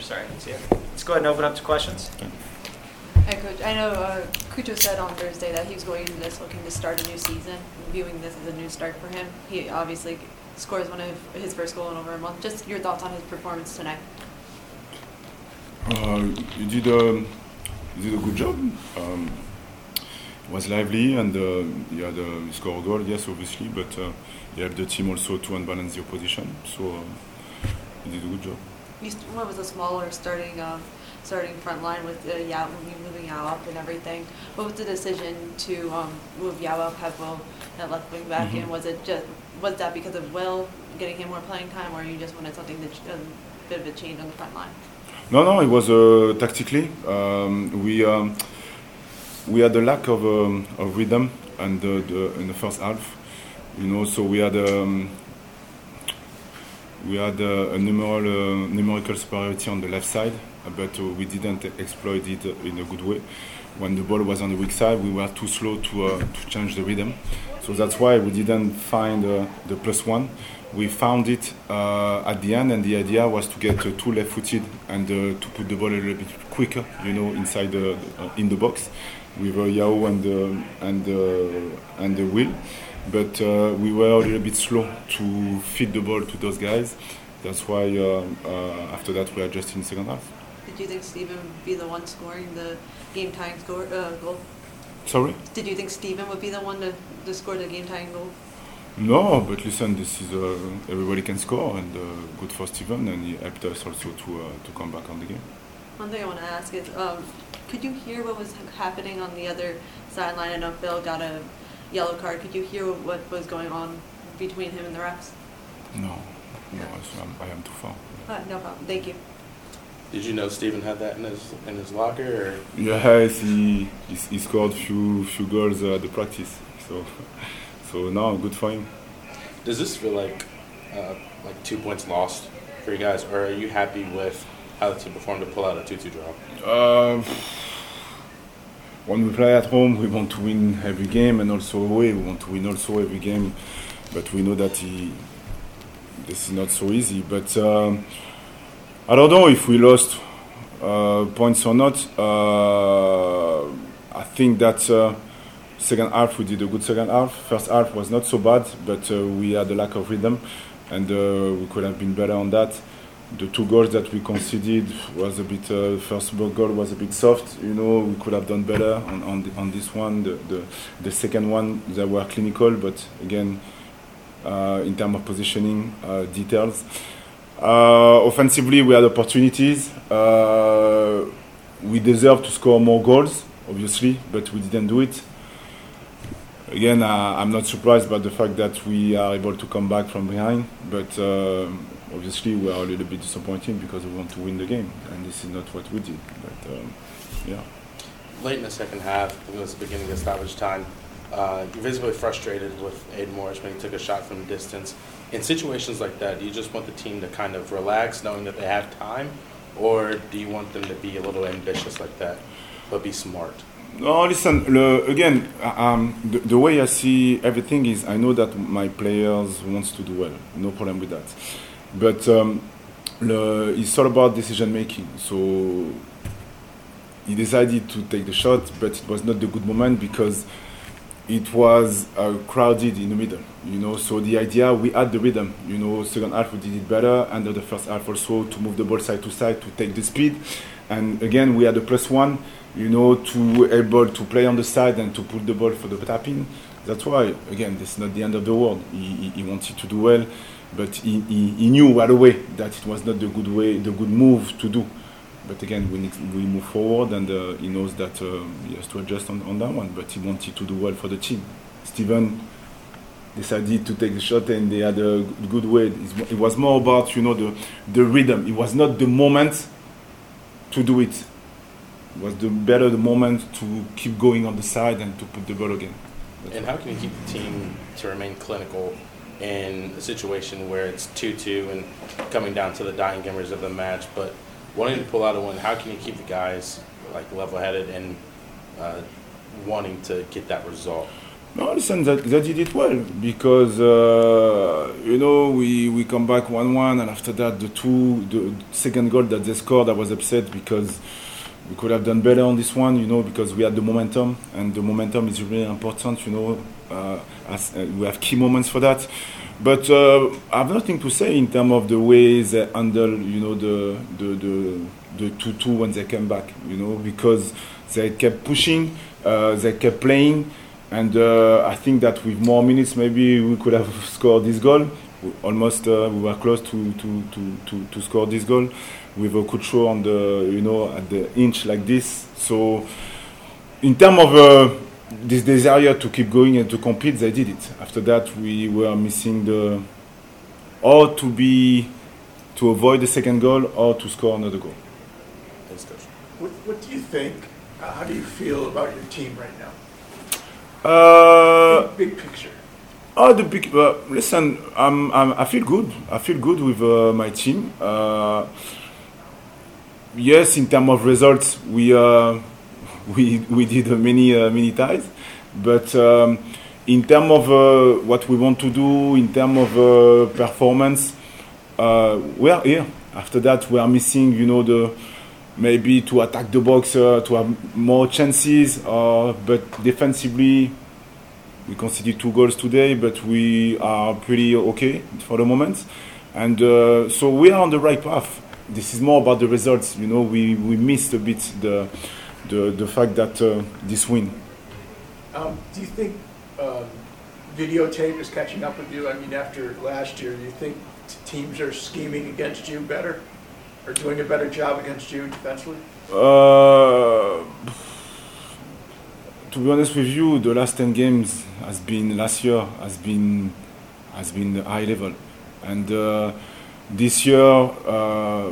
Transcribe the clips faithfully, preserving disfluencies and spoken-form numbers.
Sorry, let's, yeah. Let's go ahead and open up to questions. Hi, Coach. I know uh, Cucho said on Thursday that he was going into this looking to start a new season, viewing this as a new start for him. He obviously scores one of his first goal in over a month. Just your thoughts on his performance tonight. Uh, he did a he did a good job. Um, he was lively and uh, he had a, he scored a goal, yes, obviously, but uh, he helped the team also to unbalance the opposition. So uh, he did a good job. You went with a smaller starting um, starting front line with uh, Yao, moving Yao up and everything. What was the decision to um, move Yao up, have Will at left wing back, mm-hmm. and was it just was that because of Will getting him more playing time, or you just wanted something that a bit of a change on the front line? No, no, it was uh, tactically. Um, we um, we had a lack of um, of rhythm and the, the, in the first half, you know. So we had um, we had uh, a numeral, uh, numerical superiority on the left side, but uh, we didn't exploit it in a good way. When the ball was on the weak side, we were too slow to uh, to change the rhythm. So that's why we didn't find uh, the plus one. We found it uh, at the end, and the idea was to get uh, two left-footed and uh, to put the ball a little bit quicker, you know, inside the uh, in the box with uh, Yao and uh, and uh, and the Will. But uh, we were a little bit slow to feed the ball to those guys. That's why uh, uh, after that we adjusted in the second half. Did you think Steven would be the one scoring the game-tying score, uh, goal? Sorry? Did you think Steven would be the one to, to score the game-tying goal? No, but listen, this is uh, everybody can score, and uh, good for Steven, and he helped us also to uh, to come back on the game. One thing I want to ask is, um, could you hear what was happening on the other sideline? I know Phil got a yellow card. Could you hear what was going on between him and the refs? No, no, I'm, I am too far. Uh, no problem. Thank you. Did you know Steven had that in his in his locker? Or? Yes, he, he he scored few few goals at the practice. So so now good for him. Does this feel like uh, like two points lost for you guys, or are you happy with how the team performed to pull out a two two draw? Uh, when we play at home, we want to win every game, and also away, we want to win also every game. But we know that he, this is not so easy. But um, I don't know if we lost uh, points or not. Uh, I think that uh, second half we did a good second half. First half was not so bad, but uh, we had a lack of rhythm, and uh, we could have been better on that. The two goals that we conceded was a bit. Uh, first goal was a bit soft. You know, we could have done better on on, the, on this one. The, the the second one, they were clinical, but again, uh, in terms of positioning, uh, details. Uh, offensively, we had opportunities. Uh, we deserved to score more goals, obviously, but we didn't do it. Again, uh, I'm not surprised by the fact that we are able to come back from behind, but uh, obviously we are a little bit disappointed because we want to win the game, and this is not what we did. But um, yeah. Late in the second half, I think it was the beginning of stoppage time, uh, you're visibly frustrated with Aidan Morris when he took a shot from distance. In situations like that, do you just want the team to kind of relax, knowing that they have time, or do you want them to be a little ambitious like that, but be smart? No, listen, le, again, um, the, the way I see everything is I know that my players wants to do well, no problem with that. But um, le, it's all about decision making. So he decided to take the shot, but it was not the good moment because it was uh, crowded in the middle, you know. So the idea, we had the rhythm, you know. Second half we did it better, and the first half also to move the ball side to side to take the speed. And again, we had a plus one, you know, to able to play on the side and to put the ball for the tapping. That's why, again, this is not the end of the world. He, he, he wanted to do well, but he, he, he knew right away that it was not the good way, the good move to do. But again, we need, we move forward, and uh, he knows that uh, he has to adjust on, on that one. But he wanted to do well for the team. Steven decided to take the shot, and they had a good way. It was more about, you know, the the rhythm. It was not the moment to do it. It was the better the moment to keep going on the side and to put the ball again. That's and how can you keep the team to remain clinical in a situation where it's two two and coming down to the dying embers of the match, but wanting to pull out a win? How can you keep the guys like level-headed and uh, wanting to get that result? No, listen, they, they did it well because uh, you know we, we come back one one, and after that the two the second goal that they scored, I was upset because we could have done better on this one, you know, because we had the momentum, and the momentum is really important, you know. Uh, as, uh, we have key moments for that, but uh, I have nothing to say in terms of the way they handle, you know, the the the the two two when they came back, you know, because they kept pushing, uh, they kept playing. And uh, I think that with more minutes, maybe we could have scored this goal. We almost, uh, we were close to, to, to, to, to score this goal with a Kucho on the, you know, at the inch like this. So, in terms of uh, this desire to keep going and to compete, they did it. After that, we were missing the, or to be, to avoid the second goal or to score another goal. Thanks, Coach. What, what do you think? Uh, how do you feel about your team right now? Uh, big, big picture. Oh, the big. Uh, listen, I'm, I'm, I feel good. I feel good with uh, my team. Uh, yes, in terms of results, we uh, we we did uh, many uh, many ties, but um, in terms of uh, what we want to do, in terms of uh, performance, uh, we are here. After that, we are missing, you know, the maybe to attack the box, uh, to have more chances. Uh, but defensively, we conceded two goals today, but we are pretty okay for the moment. And uh, so we are on the right path. This is more about the results. You know, we, we missed a bit the the, the fact that uh, this win. Um, do you think um, videotape is catching up with you? I mean, after last year, do you think t- teams are scheming against you better? Or doing a better job against you defensively? Uh, to be honest with you, the last ten games has been last year has been has been high level, and uh, this year uh,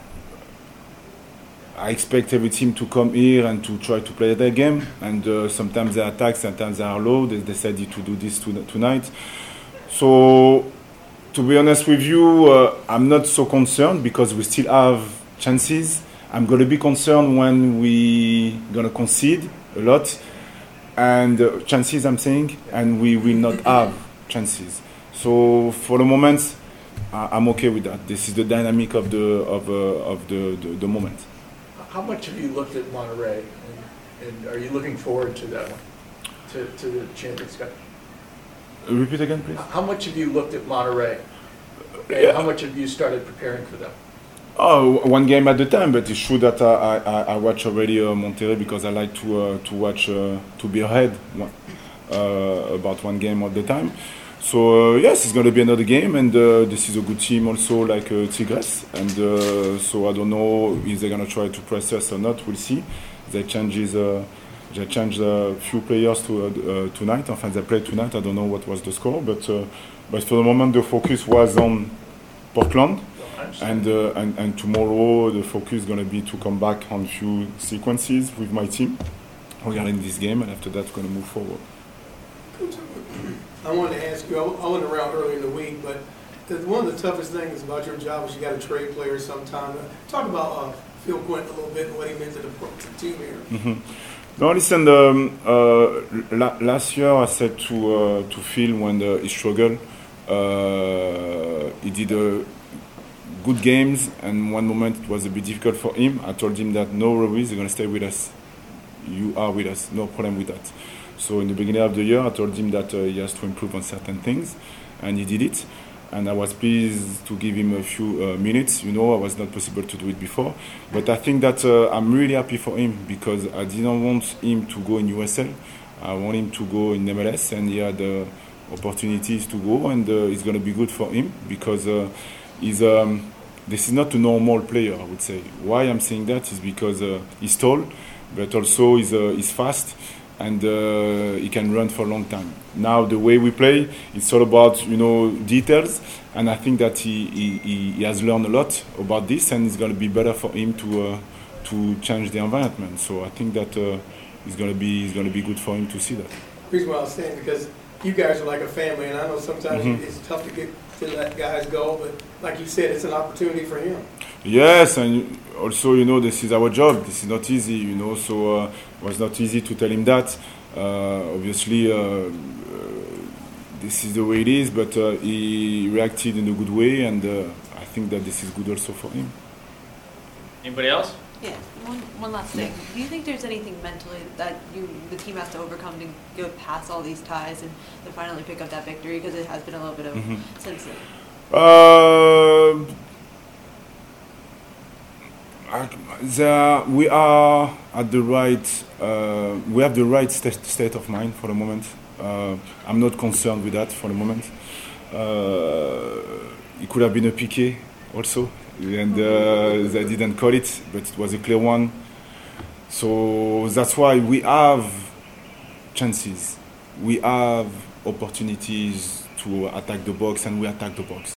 I expect every team to come here and to try to play their game. And uh, sometimes they attack, sometimes they are low. They decided to do this to, tonight, so. To be honest with you, uh, I'm not so concerned because we still have chances. I'm going to be concerned when we going to concede a lot, and uh, chances I'm saying, and we will not have chances. So for the moment, uh, I'm okay with that. This is the dynamic of the of uh, of the, the the moment. How much have you looked at Monterrey, and, and are you looking forward to that one, to, to the Champions Cup? Repeat again, please. How much have you looked at Monterrey? And Yeah. how much have you started preparing for them? Oh, one game at a time, but it's true that I, I, I watch already uh, Monterrey because I like to uh, to watch uh, to be ahead uh, about one game at a time. So uh, yes, it's going to be another game, and uh, this is a good team also like uh, Tigres, and uh, so I don't know if they're going to try to press us or not. We'll see. They changes. Uh, They changed a few players to, uh, uh, tonight. Enfin, they played tonight. I don't know what was the score, but uh, but for the moment the focus was on Portland, and uh, and and tomorrow the focus is going to be to come back on few sequences with my team regarding this game, and after that we're going to move forward. I wanted to ask you. I I wasn't around earlier in the week, but the, one of the toughest things about your job is you got to trade players sometime. Talk about uh, Phil Quinton a little bit and what he meant to the, to the team here. Mm-hmm. No, listen. Um, uh, la- last year, I said to uh, to Phil when uh, he struggled, uh, he did uh, good games, and one moment it was a bit difficult for him. I told him that no worries, you're gonna stay with us. You are with us, no problem with that. So in the beginning of the year, I told him that uh, he has to improve on certain things, and he did it. And I was pleased to give him a few uh, minutes. You know, it was not possible to do it before. But I think that uh, I'm really happy for him because I didn't want him to go in U S L. I want him to go in M L S, and he had uh, opportunities to go, and uh, it's going to be good for him because uh, he's, um, this is not a normal player, I would say. Why I'm saying that is because uh, he's tall, but also he's, uh, he's fast, and uh, he can run for a long time. Now the way we play, it's all about, you know, details, and I think that he, he, he has learned a lot about this, and it's going to be better for him to uh, to change the environment. So I think that uh, it's going to be it's going to be good for him to see that. The reason why I was saying because you guys are like a family, and I know sometimes Mhm. it's tough to get to let guys go, but like you said, it's an opportunity for him. Yes, and also, you know, this is our job. This is not easy, you know, so uh, it was not easy to tell him that. Uh, obviously, uh, uh, this is the way it is, but uh, he reacted in a good way, and uh, I think that this is good also for him. Anybody else? Yeah, one, one last thing. Do you think there's anything mentally that you, the team has to overcome to go past all these ties and to finally pick up that victory? Because it has been a little bit of Mhm. since then. Uh, I- the, we are at the right. Uh, we have the right st- state of mind for the moment. Uh, I'm not concerned with that for the moment. Uh, it could have been a P K also, and uh, they didn't call it, but it was a clear one. So that's why we have chances. We have opportunities to attack the box, and we attack the box.